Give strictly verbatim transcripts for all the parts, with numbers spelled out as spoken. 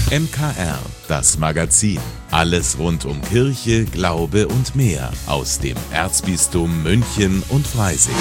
M K R, das Magazin. Alles rund um Kirche, Glaube und mehr aus dem Erzbistum München und Freising.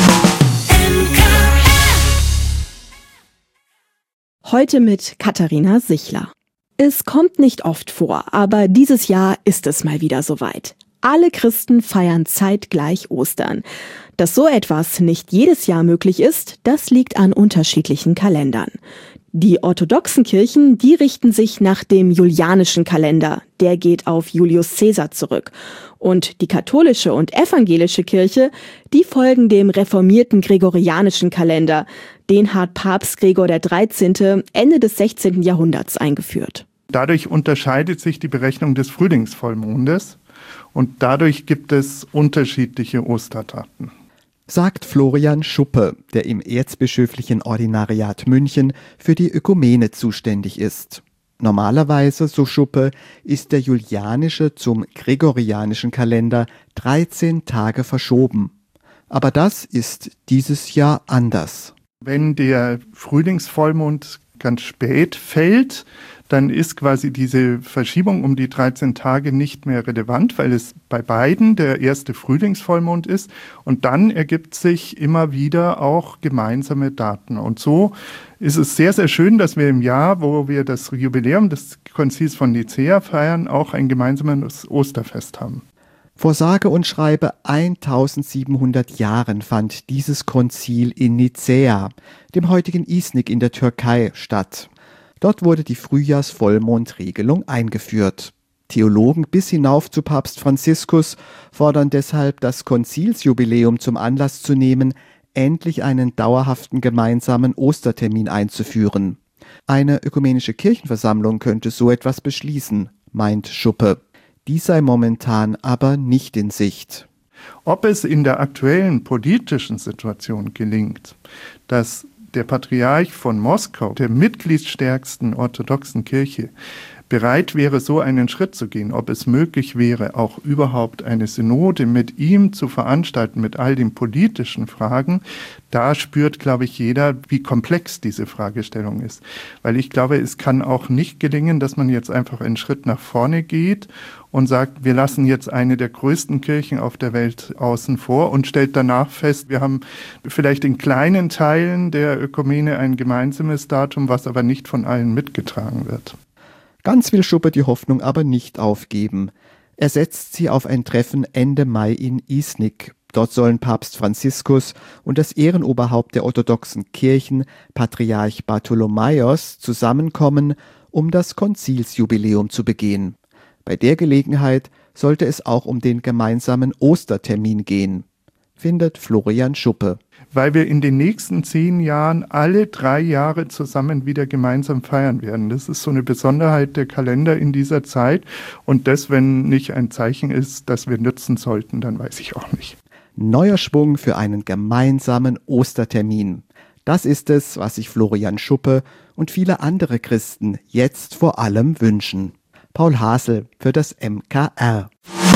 Heute mit Katharina Sichler. Es kommt nicht oft vor, aber dieses Jahr ist es mal wieder soweit. Alle Christen feiern zeitgleich Ostern. Dass so etwas nicht jedes Jahr möglich ist, das liegt an unterschiedlichen Kalendern. Die orthodoxen Kirchen, die richten sich nach dem julianischen Kalender. Der geht auf Julius Caesar zurück. Und die katholische und evangelische Kirche, die folgen dem reformierten gregorianischen Kalender. Den hat Papst Gregor der dreizehnte. Ende des sechzehnten Jahrhunderts eingeführt. Dadurch unterscheidet sich die Berechnung des Frühlingsvollmondes und dadurch gibt es unterschiedliche Osterdaten. Sagt Florian Schuppe, der im Erzbischöflichen Ordinariat München für die Ökumene zuständig ist. Normalerweise, so Schuppe, ist der julianische zum gregorianischen Kalender dreizehn Tage verschoben. Aber das ist dieses Jahr anders. Wenn der Frühlingsvollmond ganz spät fällt, dann ist quasi diese Verschiebung um die dreizehn Tage nicht mehr relevant, weil es bei beiden der erste Frühlingsvollmond ist. Und dann ergibt sich immer wieder auch gemeinsame Daten. Und so ist es sehr, sehr schön, dass wir im Jahr, wo wir das Jubiläum des Konzils von Nicäa feiern, auch ein gemeinsames Osterfest haben. Vor sage und schreibe eintausendsiebenhundert Jahren fand dieses Konzil in Nicäa, dem heutigen Iznik in der Türkei, statt. Dort wurde die Frühjahrsvollmondregelung eingeführt. Theologen bis hinauf zu Papst Franziskus fordern deshalb, das Konzilsjubiläum zum Anlass zu nehmen, endlich einen dauerhaften gemeinsamen Ostertermin einzuführen. Eine ökumenische Kirchenversammlung könnte so etwas beschließen, meint Schuppe. Dies sei momentan aber nicht in Sicht. Ob es in der aktuellen politischen Situation gelingt, dass der Patriarch von Moskau, der mitgliedsstärksten orthodoxen Kirche, bereit wäre, so einen Schritt zu gehen, ob es möglich wäre, auch überhaupt eine Synode mit ihm zu veranstalten, mit all den politischen Fragen, da spürt, glaube ich, jeder, wie komplex diese Fragestellung ist. Weil ich glaube, es kann auch nicht gelingen, dass man jetzt einfach einen Schritt nach vorne geht und sagt, wir lassen jetzt eine der größten Kirchen auf der Welt außen vor und stellt danach fest, wir haben vielleicht in kleinen Teilen der Ökumene ein gemeinsames Datum, was aber nicht von allen mitgetragen wird. Ganz will Schuppe die Hoffnung aber nicht aufgeben. Er setzt sie auf ein Treffen Ende Mai in Iznik. Dort sollen Papst Franziskus und das Ehrenoberhaupt der orthodoxen Kirchen, Patriarch Bartholomäus, zusammenkommen, um das Konzilsjubiläum zu begehen. Bei der Gelegenheit sollte es auch um den gemeinsamen Ostertermin gehen, findet Florian Schuppe. Weil wir in den nächsten zehn Jahren alle drei Jahre zusammen wieder gemeinsam feiern werden. Das ist so eine Besonderheit der Kalender in dieser Zeit. Und das, wenn nicht ein Zeichen ist, das wir nutzen sollten, dann weiß ich auch nicht. Neuer Schwung für einen gemeinsamen Ostertermin. Das ist es, was sich Florian Schuppe und viele andere Christen jetzt vor allem wünschen. Paul Hasel für das M K R.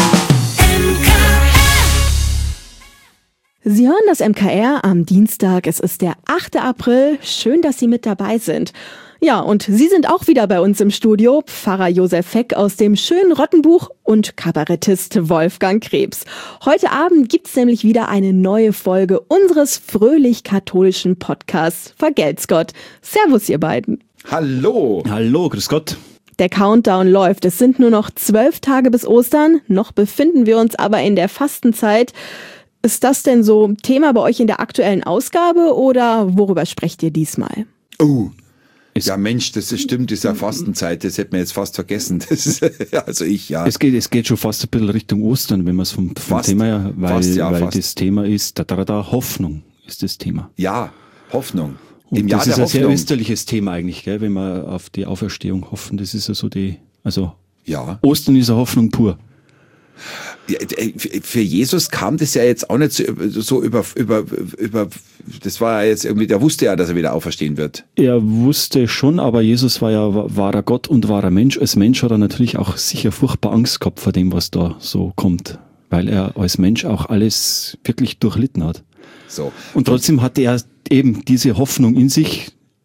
Sie hören das M K R am Dienstag. Es ist der achte April. Schön, dass Sie mit dabei sind. Ja, und Sie sind auch wieder bei uns im Studio. Pfarrer Josef Feck aus dem schönen Rottenbuch und Kabarettist Wolfgang Krebs. Heute Abend gibt's nämlich wieder eine neue Folge unseres fröhlich-katholischen Podcasts Vergelt's Gott. Servus, ihr beiden. Hallo. Hallo, grüß Gott. Der Countdown läuft. Es sind nur noch zwölf Tage bis Ostern. Noch befinden wir uns aber in der Fastenzeit. Ist das denn so Thema bei euch in der aktuellen Ausgabe oder worüber sprecht ihr diesmal? Oh, ja Mensch, das ist, stimmt, das ist ja Fastenzeit, das hätte man jetzt fast vergessen. Das ist, also ich, ja. Es geht, es geht schon fast ein bisschen Richtung Ostern, wenn man es vom, vom Fast. Thema her, weil, Fast, ja, weil fast. das Thema ist, da, da, da, Hoffnung ist das Thema. Ja, Hoffnung. Und Im das Jahr ist der ein sehr Hoffnung. österliches Thema eigentlich, gell, wenn wir auf die Auferstehung hoffen. Das ist ja so die, also Ja. Ostern ist eine Hoffnung pur. Ja, für Jesus kam das ja jetzt auch nicht so, so über, über, über, das war ja jetzt irgendwie, der wusste ja, dass er wieder auferstehen wird. Er wusste schon, aber Jesus war ja wahrer Gott und wahrer Mensch. Als Mensch hat er natürlich auch sicher furchtbar Angst gehabt vor dem, was da so kommt, weil er als Mensch auch alles wirklich durchlitten hat. So. Und trotzdem hatte er eben diese Hoffnung in sich,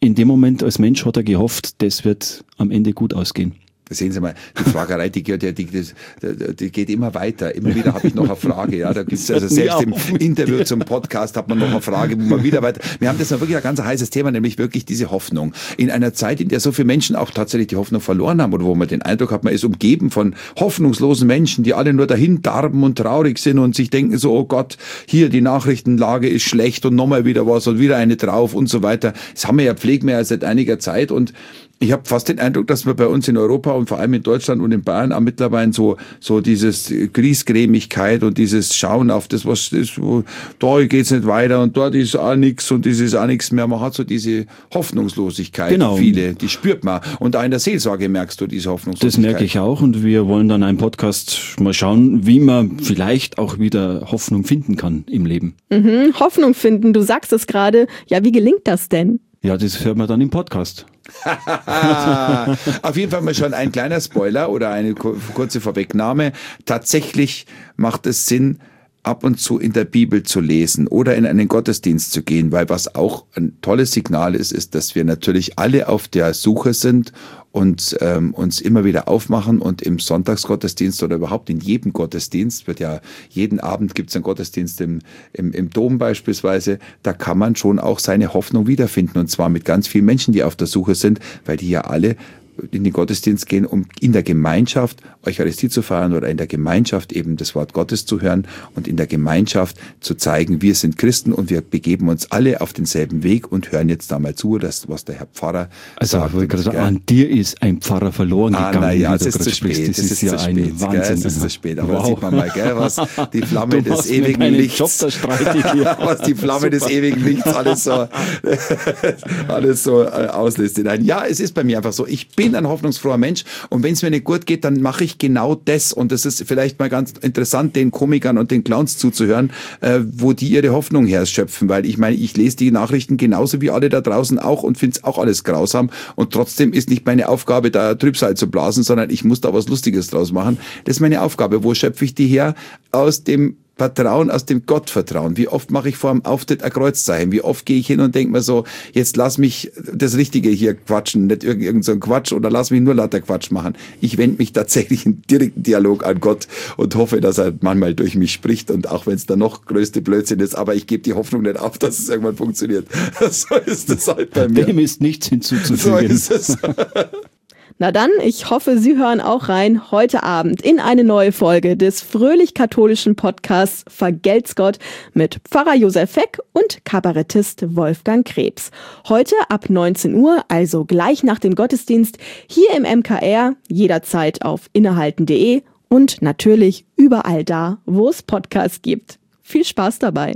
in dem Moment als Mensch hat er gehofft, das wird am Ende gut ausgehen. Sehen Sie mal, die Fragerei, die, die, die, die, die geht immer weiter. Immer wieder habe ich noch eine Frage. Ja, da gibt's also selbst im Interview zum Podcast hat man noch eine Frage, wo man wieder weiter. Wir haben das mal wirklich ein ganz heißes Thema, nämlich wirklich diese Hoffnung. In einer Zeit, in der so viele Menschen auch tatsächlich die Hoffnung verloren haben oder wo man den Eindruck hat, man ist umgeben von hoffnungslosen Menschen, die alle nur dahin darben und traurig sind und sich denken so, oh Gott, hier die Nachrichtenlage ist schlecht und nochmal wieder was und wieder eine drauf und so weiter. Das haben wir ja pflegt mehr als seit einiger Zeit und ich habe fast den Eindruck, dass wir bei uns in Europa und vor allem in Deutschland und in Bayern auch mittlerweile so so dieses Griesgrämigkeit und dieses Schauen auf das, was ist, wo, da geht's nicht weiter und dort ist auch nichts und das ist auch nichts mehr. Man hat so diese Hoffnungslosigkeit, genau. Viele, die spürt man. Und auch in der Seelsorge merkst du diese Hoffnungslosigkeit. Das merke ich auch und wir wollen dann einen Podcast mal schauen, wie man vielleicht auch wieder Hoffnung finden kann im Leben. Mhm, Hoffnung finden, du sagst es gerade. Ja, wie gelingt das denn? Ja, das hört man dann im Podcast. Auf jeden Fall mal schon ein kleiner Spoiler oder eine kurze Vorwegnahme. Tatsächlich macht es Sinn, ab und zu in der Bibel zu lesen oder in einen Gottesdienst zu gehen, weil was auch ein tolles Signal ist, ist, dass wir natürlich alle auf der Suche sind und ähm, uns immer wieder aufmachen und im Sonntagsgottesdienst oder überhaupt in jedem Gottesdienst, wird ja jeden Abend gibt es einen Gottesdienst im, im, im Dom beispielsweise, da kann man schon auch seine Hoffnung wiederfinden und zwar mit ganz vielen Menschen, die auf der Suche sind, weil die ja alle in den Gottesdienst gehen, um in der Gemeinschaft Eucharistie zu feiern oder in der Gemeinschaft eben das Wort Gottes zu hören und in der Gemeinschaft zu zeigen, wir sind Christen und wir begeben uns alle auf denselben Weg und hören jetzt da mal zu, das, was der Herr Pfarrer also, sagt. Also an dir ist ein Pfarrer verloren ah, gegangen. Ja, das ist zu spät. Das, das ist, ist ja ein spät, Wahnsinn. Gell? Das ist zu spät. Aber wow. da sieht man mal, gell, was die Flamme du des ewigen Lichts, Job, da streite ich hier. was die Flamme Super. des ewigen Lichts alles so, alles so auslässt. Ja, es ist bei mir einfach so. Ich bin ein hoffnungsfroher Mensch und wenn es mir nicht gut geht, dann mache ich genau das und das ist vielleicht mal ganz interessant, den Komikern und den Clowns zuzuhören, äh, wo die ihre Hoffnung herschöpfen, weil ich meine, ich lese die Nachrichten genauso wie alle da draußen auch und finde es auch alles grausam und trotzdem ist nicht meine Aufgabe, da Trübsal zu blasen, sondern ich muss da was Lustiges draus machen. Das ist meine Aufgabe. Wo schöpfe ich die her? Aus dem Vertrauen, aus dem Gottvertrauen. Wie oft mache ich vor dem Auftritt ein Kreuzzeichen? Wie oft gehe ich hin und denke mir so, jetzt lass mich das Richtige hier quatschen, nicht irgend so ein Quatsch oder lass mich nur lauter Quatsch machen. Ich wende mich tatsächlich in direkten Dialog an Gott und hoffe, dass er manchmal durch mich spricht und auch wenn es der noch größte Blödsinn ist, aber ich gebe die Hoffnung nicht auf, dass es irgendwann funktioniert. So ist es halt bei mir. Dem ist nichts hinzuzufügen. So ist es. Na dann, ich hoffe, Sie hören auch rein heute Abend in eine neue Folge des fröhlich-katholischen Podcasts Vergelt's Gott mit Pfarrer Josef Feck und Kabarettist Wolfgang Krebs. Heute ab neunzehn Uhr, also gleich nach dem Gottesdienst, hier im M K R, jederzeit auf innehalten punkt de und natürlich überall da, wo es Podcasts gibt. Viel Spaß dabei!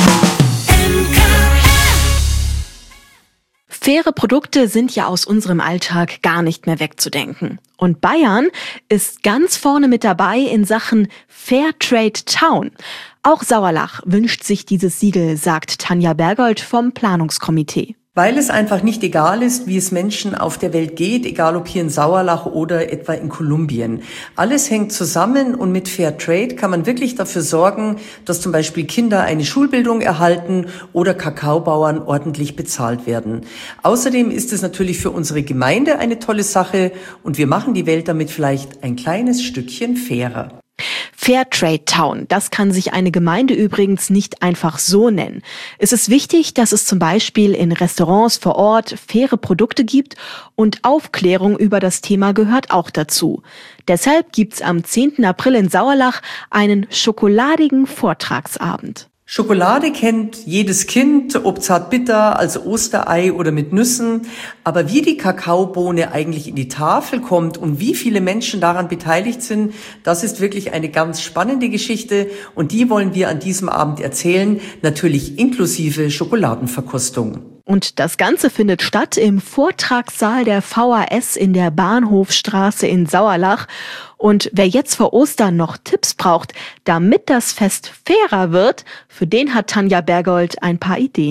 Faire Produkte sind ja aus unserem Alltag gar nicht mehr wegzudenken. Und Bayern ist ganz vorne mit dabei in Sachen Fairtrade Town. Auch Sauerlach wünscht sich dieses Siegel, sagt Tanja Bergold vom Planungskomitee. Weil es einfach nicht egal ist, wie es Menschen auf der Welt geht, egal ob hier in Sauerlach oder etwa in Kolumbien. Alles hängt zusammen und mit Fair Trade kann man wirklich dafür sorgen, dass zum Beispiel Kinder eine Schulbildung erhalten oder Kakaobauern ordentlich bezahlt werden. Außerdem ist es natürlich für unsere Gemeinde eine tolle Sache und wir machen die Welt damit vielleicht ein kleines Stückchen fairer. Fairtrade Town, das kann sich eine Gemeinde übrigens nicht einfach so nennen. Es ist wichtig, dass es zum Beispiel in Restaurants vor Ort faire Produkte gibt und Aufklärung über das Thema gehört auch dazu. Deshalb gibt's am zehnten April in Sauerlach einen schokoladigen Vortragsabend. Schokolade kennt jedes Kind, ob zartbitter, also Osterei oder mit Nüssen. Aber wie die Kakaobohne eigentlich in die Tafel kommt und wie viele Menschen daran beteiligt sind, das ist wirklich eine ganz spannende Geschichte. Und die wollen wir an diesem Abend erzählen, natürlich inklusive Schokoladenverkostung. Und das Ganze findet statt im Vortragssaal der V A S in der Bahnhofstraße in Sauerlach. Und wer jetzt vor Ostern noch Tipps braucht, damit das Fest fairer wird, für den hat Tanja Bergold ein paar Ideen.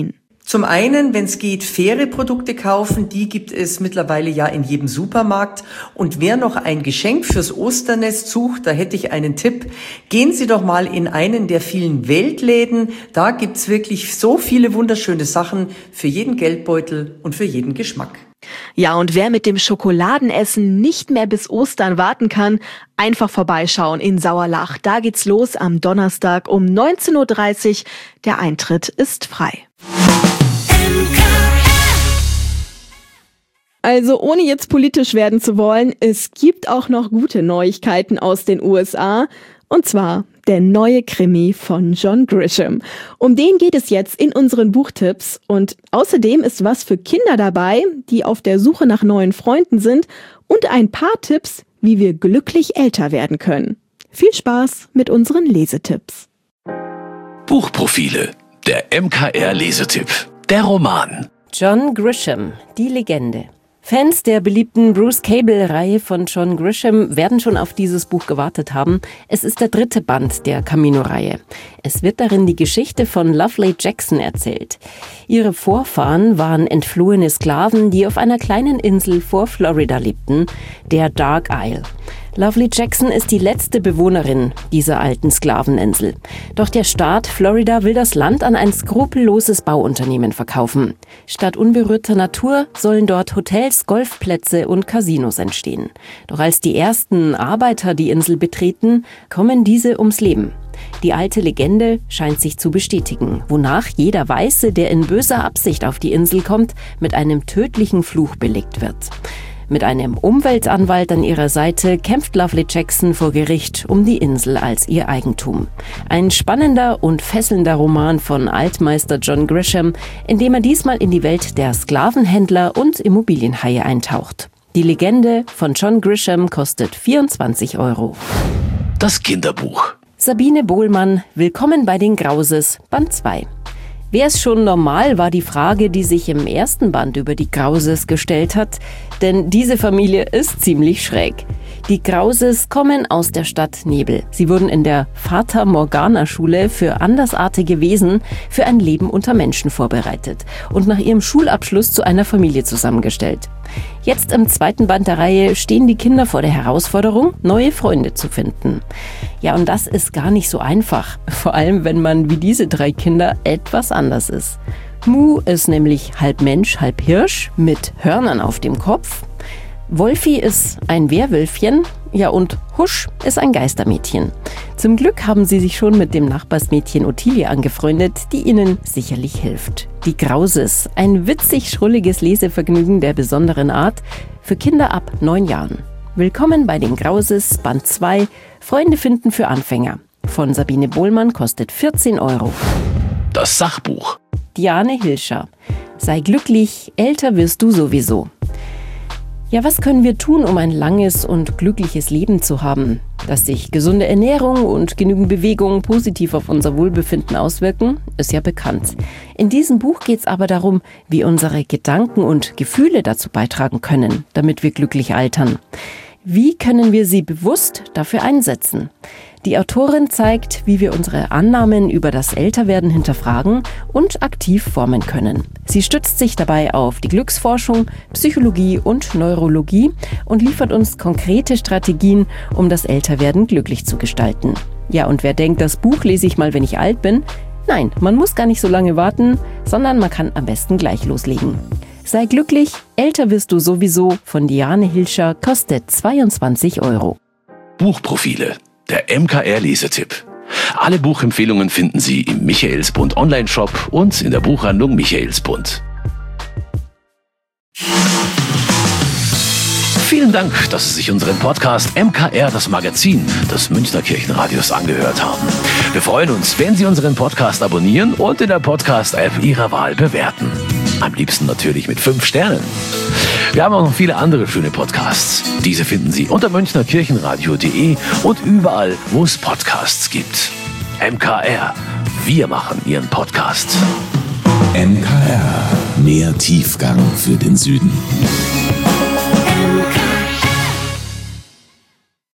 Zum einen, wenn es geht, faire Produkte kaufen, die gibt es mittlerweile ja in jedem Supermarkt. Und wer noch ein Geschenk fürs Osternest sucht, da hätte ich einen Tipp. Gehen Sie doch mal in einen der vielen Weltläden. Da gibt's wirklich so viele wunderschöne Sachen für jeden Geldbeutel und für jeden Geschmack. Ja, und wer mit dem Schokoladenessen nicht mehr bis Ostern warten kann, einfach vorbeischauen in Sauerlach. Da geht's los am Donnerstag um neunzehn Uhr dreißig. Der Eintritt ist frei. Also ohne jetzt politisch werden zu wollen, es gibt auch noch gute Neuigkeiten aus den U S A. Und zwar der neue Krimi von John Grisham. Um den geht es jetzt in unseren Buchtipps. Und außerdem ist was für Kinder dabei, die auf der Suche nach neuen Freunden sind. Und ein paar Tipps, wie wir glücklich älter werden können. Viel Spaß mit unseren Lesetipps. Buchprofile. Der M K R-Lesetipp. Der Roman. John Grisham, die Legende. Fans der beliebten Bruce Cable-Reihe von John Grisham werden schon auf dieses Buch gewartet haben. Es ist der dritte Band der Camino-Reihe. Es wird darin die Geschichte von Lovely Jackson erzählt. Ihre Vorfahren waren entflohene Sklaven, die auf einer kleinen Insel vor Florida lebten, der Dark Isle. Lovely Jackson ist die letzte Bewohnerin dieser alten Sklaveninsel. Doch der Staat Florida will das Land an ein skrupelloses Bauunternehmen verkaufen. Statt unberührter Natur sollen dort Hotels, Golfplätze und Casinos entstehen. Doch als die ersten Arbeiter die Insel betreten, kommen diese ums Leben. Die alte Legende scheint sich zu bestätigen, wonach jeder Weiße, der in böser Absicht auf die Insel kommt, mit einem tödlichen Fluch belegt wird. Mit einem Umweltanwalt an ihrer Seite kämpft Lovely Jackson vor Gericht um die Insel als ihr Eigentum. Ein spannender und fesselnder Roman von Altmeister John Grisham, in dem er diesmal in die Welt der Sklavenhändler und Immobilienhaie eintaucht. Die Legende von John Grisham kostet vierundzwanzig Euro. Das Kinderbuch. Sabine Bohlmann, Willkommen bei den Grauses, Band zwei. Wäre es schon normal, war die Frage, die sich im ersten Band über die Grauses gestellt hat. Denn diese Familie ist ziemlich schräg. Die Grauses kommen aus der Stadt Nebel. Sie wurden in der Fata-Morgana-Schule für andersartige Wesen für ein Leben unter Menschen vorbereitet und nach ihrem Schulabschluss zu einer Familie zusammengestellt. Jetzt im zweiten Band der Reihe stehen die Kinder vor der Herausforderung, neue Freunde zu finden. Ja, und das ist gar nicht so einfach. Vor allem, wenn man wie diese drei Kinder etwas anders ist. Mu ist nämlich halb Mensch, halb Hirsch mit Hörnern auf dem Kopf. Wolfi ist ein Werwölfchen, ja, und Husch ist ein Geistermädchen. Zum Glück haben sie sich schon mit dem Nachbarsmädchen Ottilie angefreundet, die ihnen sicherlich hilft. Die Grauses, ein witzig schrulliges Lesevergnügen der besonderen Art für Kinder ab neun Jahren. Willkommen bei den Grauses, Band zwei, Freunde finden für Anfänger. Von Sabine Bohlmann, kostet vierzehn Euro. Das Sachbuch. Diane Hilscher, sei glücklich, älter wirst du sowieso. Ja, was können wir tun, um ein langes und glückliches Leben zu haben? Dass sich gesunde Ernährung und genügend Bewegung positiv auf unser Wohlbefinden auswirken, ist ja bekannt. In diesem Buch geht es aber darum, wie unsere Gedanken und Gefühle dazu beitragen können, damit wir glücklich altern. Wie können wir sie bewusst dafür einsetzen? Die Autorin zeigt, wie wir unsere Annahmen über das Älterwerden hinterfragen und aktiv formen können. Sie stützt sich dabei auf die Glücksforschung, Psychologie und Neurologie und liefert uns konkrete Strategien, um das Älterwerden glücklich zu gestalten. Ja, und wer denkt, das Buch lese ich mal, wenn ich alt bin? Nein, man muss gar nicht so lange warten, sondern man kann am besten gleich loslegen. Sei glücklich, älter wirst du sowieso von Diane Hilscher, kostet zweiundzwanzig Euro. Buchprofile. Der M K R-Lesetipp. Alle Buchempfehlungen finden Sie im Michaelsbund Online-Shop und in der Buchhandlung Michaelsbund. Vielen Dank, dass Sie sich unseren Podcast M K R, das Magazin des Münchner Kirchenradios, angehört haben. Wir freuen uns, wenn Sie unseren Podcast abonnieren und in der Podcast-App Ihrer Wahl bewerten. Am liebsten natürlich mit fünf Sternen. Wir haben auch noch viele andere schöne Podcasts. Diese finden Sie unter münchnerkirchenradio punkt de und überall, wo es Podcasts gibt. M K R. Wir machen Ihren Podcast. M K R. Mehr Tiefgang für den Süden.